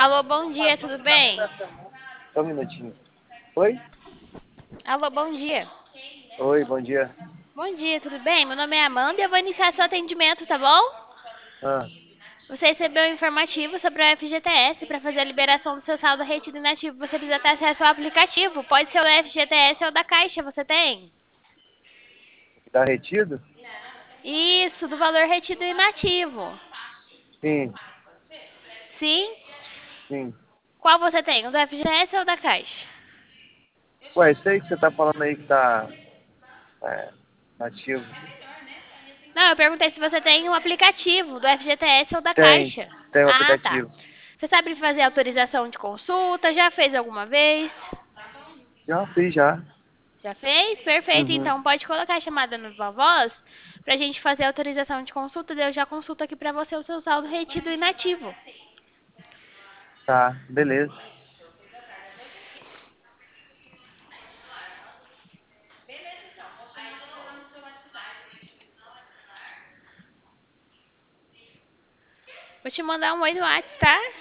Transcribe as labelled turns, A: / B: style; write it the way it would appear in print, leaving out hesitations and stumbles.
A: Alô, bom dia, tudo bem?
B: Só um minutinho. Oi?
A: Alô, bom dia.
B: Oi, bom dia.
A: Bom dia, tudo bem? Meu nome é Amanda e eu vou iniciar seu atendimento, tá bom?
B: Ah,
A: Você recebeu um informativo sobre o FGTS. Para fazer a liberação do seu saldo retido inativo, você precisa ter acesso ao aplicativo. Pode ser o FGTS ou da Caixa, você tem?
B: tá retido?
A: Isso, do valor retido inativo.
B: Sim,
A: Sim?
B: sim.
A: Qual você tem? O do FGTS ou da Caixa?
B: Ué, isso aí que você tá falando aí que tá é, ativo.
A: Não, eu perguntei se você tem um aplicativo do FGTS ou da
B: Tem,
A: Caixa.
B: tem o
A: Ah, tá.
B: aplicativo.
A: Você sabe fazer autorização de consulta? Já fez alguma vez?
B: Já fiz já.
A: Já fez? Perfeito.
B: Uhum.
A: Então pode colocar a chamada no Viva Voz pra gente fazer a autorização de consulta. Daí eu já consulto aqui pra você o seu saldo retido inativo.
B: Tá, beleza.
A: Vou te mandar um oi no WhatsApp, tá?